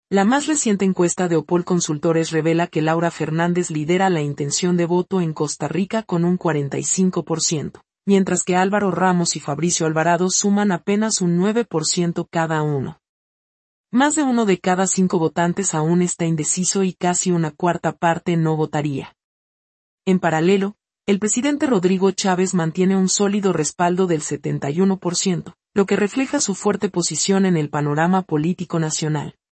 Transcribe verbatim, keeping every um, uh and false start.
La más reciente encuesta de Opol Consultores revela que Laura Fernández lidera la intención de voto en Costa Rica con un cuarenta y cinco por ciento, mientras que Álvaro Ramos y Fabricio Alvarado suman apenas un nueve por ciento cada uno. Más de uno de cada cinco votantes aún está indeciso y casi una cuarta parte no votaría. En paralelo, el presidente Rodrigo Chávez mantiene un sólido respaldo del setenta y uno por ciento, lo que refleja su fuerte posición en el panorama político nacional.